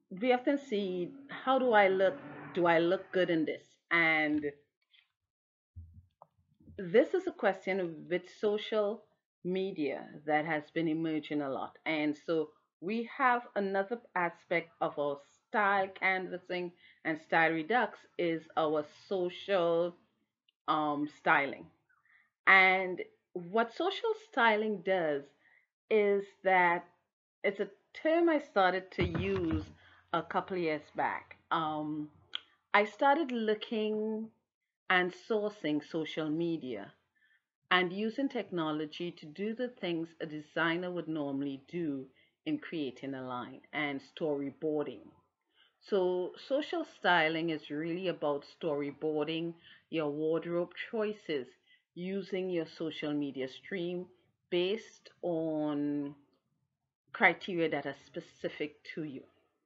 we often see, how do I look? Do I look good in this? And this is a question with social media that has been emerging a lot. And so we have another aspect of our style canvassing and style redux is our social styling. And what social styling does is that it's a term I started to use a couple of years back. I started looking and sourcing social media and using technology to do the things a designer would normally do in creating a line and storyboarding. So, social styling is really about storyboarding your wardrobe choices using your social media stream based on criteria that are specific to you.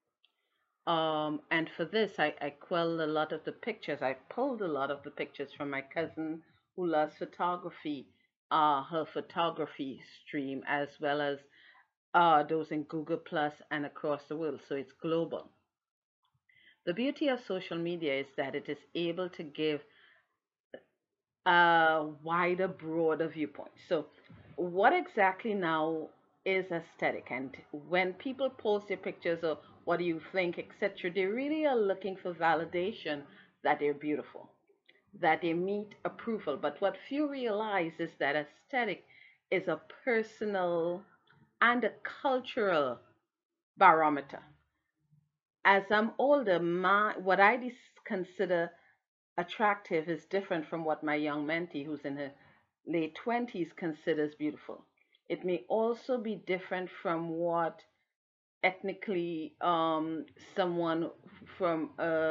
And for this, I quelled a lot of the pictures. I pulled a lot of the pictures from my cousin who loves photography, her photography stream, as well as those in Google Plus and across the world. So it's global. The beauty of social media is that it is able to give a wider, broader viewpoint. So, what exactly now is aesthetic? And when people post their pictures or what do you think, etc., they really are looking for validation that they're beautiful, that they meet approval. But what few realize is that aesthetic is a personal and a cultural barometer. As I'm older, what consider attractive is different from what my young mentee, who's in her late 20s, considers beautiful. It may also be different from what ethnically someone from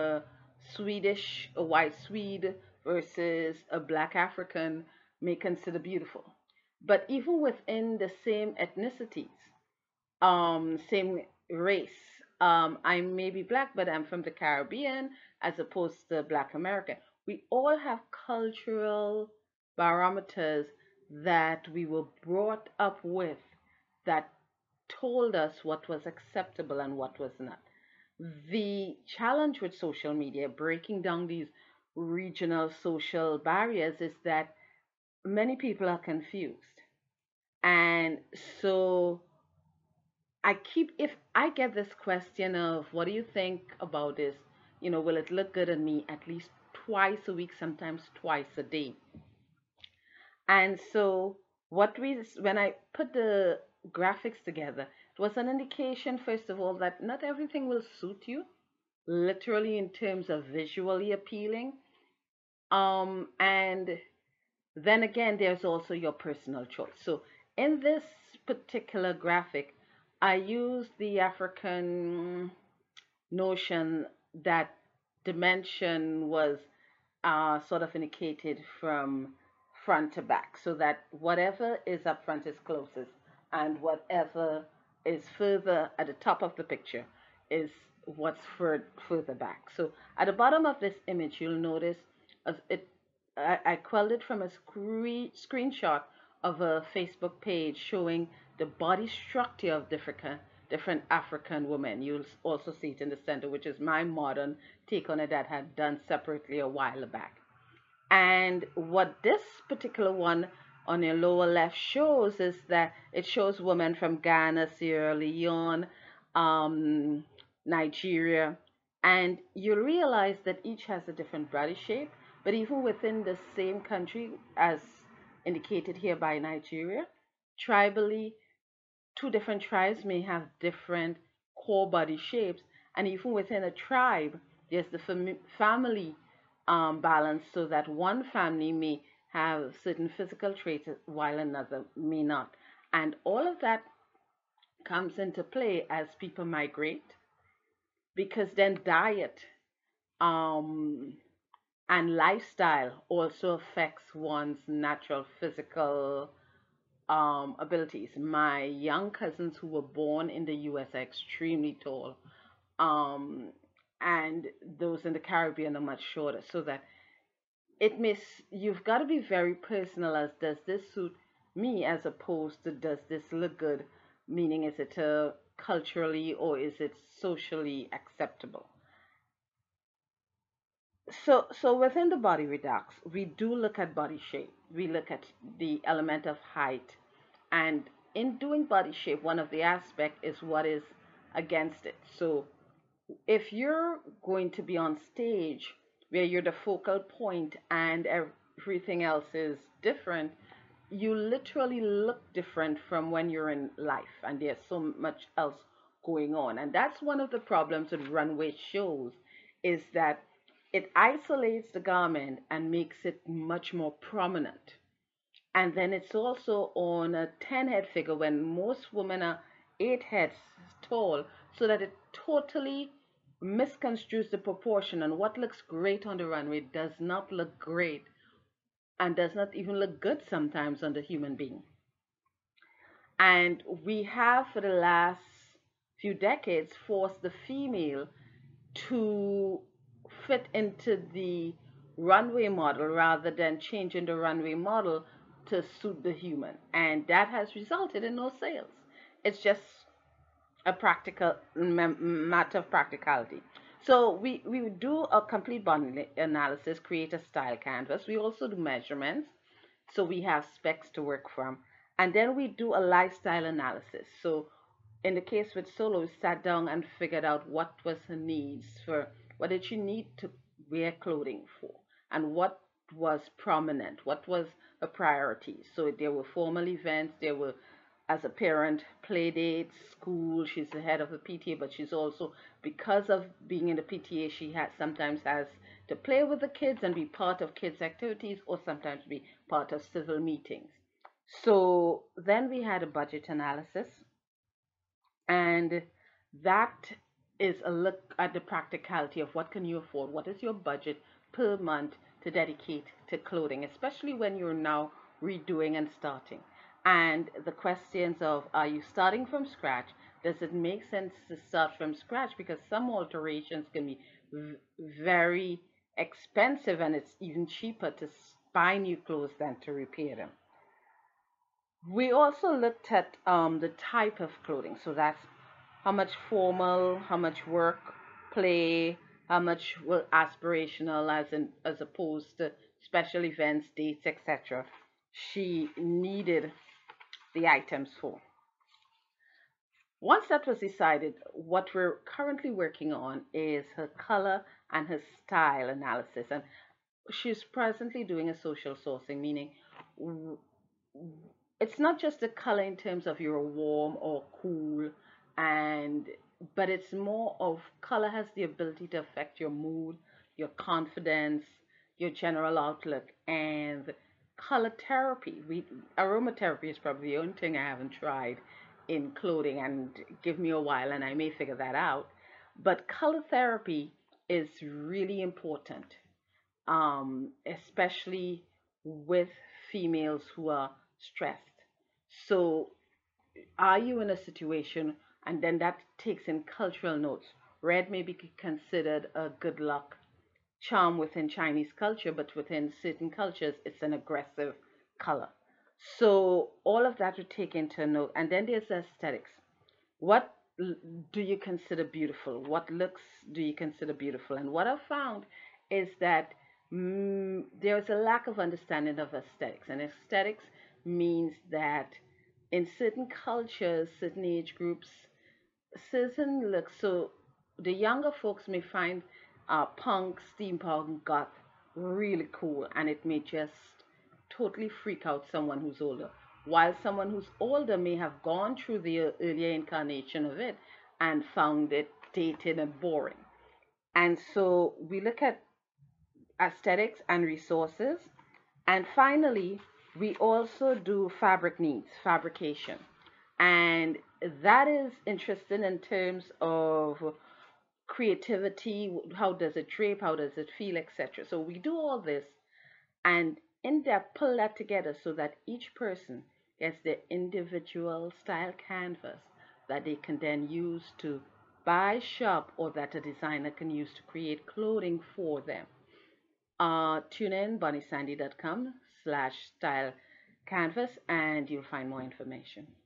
a white Swede versus a black African may consider beautiful. But even within the same ethnicities, same race. I may be black, but I'm from the Caribbean as opposed to Black American. We all have cultural barometers that we were brought up with that told us what was acceptable and what was not. The challenge with social media, breaking down these regional social barriers, is that many people are confused. And so if I get this question of what do you think about this, will it look good on me at least twice a week, sometimes twice a day. And so when I put the graphics together, it was an indication, first of all, that not everything will suit you, literally in terms of visually appealing. And then again, there's also your personal choice. So in this particular graphic, I use the African notion that dimension was sort of indicated from front to back, so that whatever is up front is closest, and whatever is further at the top of the picture is what's further back. So at the bottom of this image, you'll notice it. I quelled it from a screenshot of a Facebook page showing the body structure of different African women. You'll also see it in the center, which is my modern take on it that I had done separately a while back. And what this particular one on your lower left shows is that it shows women from Ghana, Sierra Leone, um, Nigeria, and you'll realize that each has a different body shape, but even within the same country, as indicated here by Nigeria, tribally, two different tribes may have different core body shapes, and even within a tribe, there's the family balance, so that one family may have certain physical traits while another may not. And all of that comes into play as people migrate, because then diet um, and lifestyle also affects one's natural physical abilities. My young cousins who were born in the US are extremely tall, um, and those in the Caribbean are much shorter. So that you've got to be very personal as does this suit me as opposed to does this look good, meaning is it a culturally or is it socially acceptable? So within the body redux, we do look at body shape. We look at the element of height, and in doing body shape, one of the aspect is what is against it. So if you're going to be on stage where you're the focal point and everything else is different, you literally look different from when you're in life, and there's so much else going on. And that's one of the problems with runway shows, is that it isolates the garment and makes it much more prominent. And then it's also on a 10 head figure when most women are 8 heads tall, so that it totally misconstrues the proportion. And what looks great on the runway does not look great and does not even look good sometimes on the human being. And we have, for the last few decades, forced the female to fit into the runway model rather than changing the runway model to suit the human. And that has resulted in no sales. It's just a practical matter of practicality. So we do a complete body analysis, create a style canvas. We also do measurements, so we have specs to work from. And then we do a lifestyle analysis. So in the case with Solo, we sat down and figured out what was her needs for, what did she need to wear clothing for, and what was prominent, what was a priority. So there were formal events, there were, as a parent, play dates, school. She's the head of the PTA, but she's also, because of being in the PTA, she has sometimes has to play with the kids and be part of kids' activities, or sometimes be part of civil meetings. So then we had a budget analysis, and that is a look at the practicality of what can you afford, what is your budget per month to dedicate to clothing, especially when you're now redoing and starting. And the questions of, are you starting from scratch? Does it make sense to start from scratch? Because some alterations can be very expensive, and it's even cheaper to buy new clothes than to repair them. We also looked at the type of clothing. So that's how much formal, how much work, play, how much aspirational, as opposed to special events, dates, etc. She needed the items for. Once that was decided, what we're currently working on is her color and her style analysis. And she's presently doing a social sourcing, meaning it's not just the color in terms of you're warm or cool, and but it's more of color has the ability to affect your mood, your confidence, your general outlook. And color therapy, we aromatherapy is probably the only thing I haven't tried in clothing, and give me a while and I may figure that out. But color therapy is really important, especially with females who are stressed. So, are you in a situation, and then that takes in cultural notes? Red may be considered a good luck charm within Chinese culture, but within certain cultures, it's an aggressive color. So, all of that would take into note. And then there's aesthetics. What do you consider beautiful? What looks do you consider beautiful? And what I've found is that there's a lack of understanding of aesthetics. And aesthetics means that in certain cultures, certain age groups, certain looks. So the younger folks may find punk, steampunk, goth really cool, and it may just totally freak out someone who's older. While someone who's older may have gone through the earlier incarnation of it and found it dated and boring. And so we look at aesthetics and resources. And finally, we also do fabric needs, fabrication. And that is interesting in terms of creativity, how does it drape, how does it feel, etc. So we do all this and in depth pull that together so that each person gets their individual style canvas that they can then use to buy, shop, or that a designer can use to create clothing for them. Tune in bonniesandy.com/style canvas and you'll find more information.